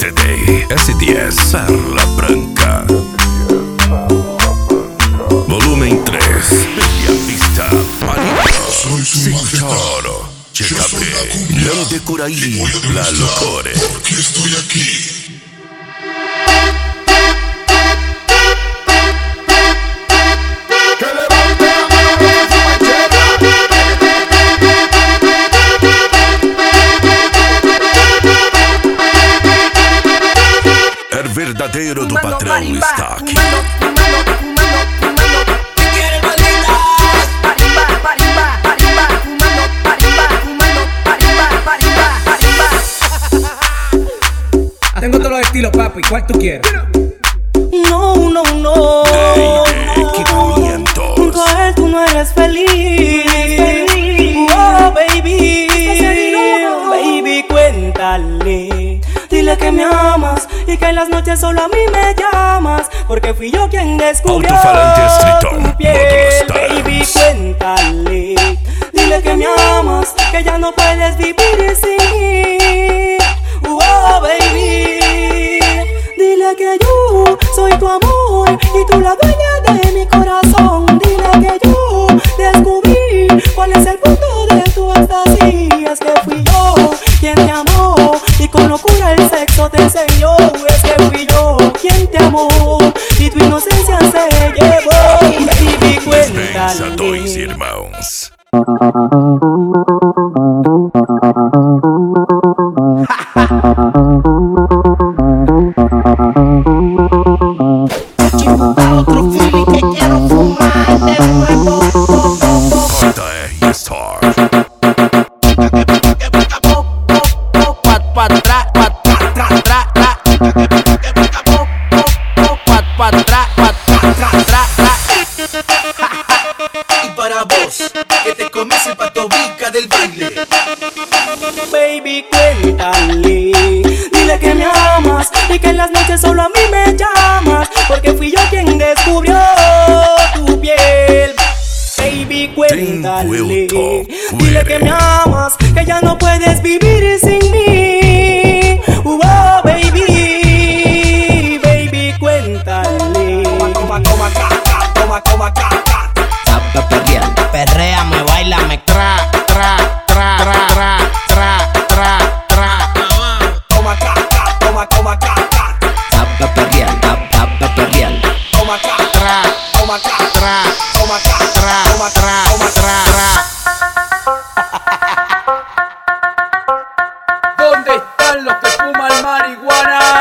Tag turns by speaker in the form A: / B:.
A: SD S10 Perla Branca. Volumen 3 Bellavista Marina Sintoro Checate Lo de Curaí La Locore.
B: Porque estoy aquí.
A: El verdadero do patrão está aqui.
C: Tengo todos los estilos, papi. ¿Cuál tú quieres?
D: No, no, no.
A: Equipamientos.
D: Junto a él tú no eres feliz. Oh, baby. Baby, cuéntale. Dile que me amas y que en las noches solo a mí me llamas. Porque fui yo quien descubrió
A: Alto-falante Streeton,
D: tu piel.
A: módulo Star.
D: Baby, cuéntale. Dile que me amas, que ya no puedes vivir sin mí. Oh, baby. Dile que yo soy tu amor y tú la dueña de mi corazón. Dile que yo descubrí cuál es el punto de tu éxtasis. Es que fui yo quien te amó y con locura el sexo te enseñó. Es que fui yo quien te amó y tu inocencia se llevó. Baby,
A: Pensa dois
D: cuéntale.
A: irmãos.
D: Otro feeling que quiero fumar de nuevo.
A: JR Star.
E: Y para vos, que te comes el pato bica del baile.
D: Baby, cuéntale. Dile que me amas y que en las noches solo a mí me llamas. Porque fui yo quien descubrió tu piel. Baby, cuéntale. Dile que me amas, que ya no puedes vivir sin mí. Oh, baby. Baby, cuéntale.
F: Sabe perrear, perréame, bailame, tra, tra, tra, tra, tra, tra, tra, tra. Sabe perrear, sabe perrear. Tra, tra, tra, tra, tra.
C: ¿Dónde están los que fuman marihuana?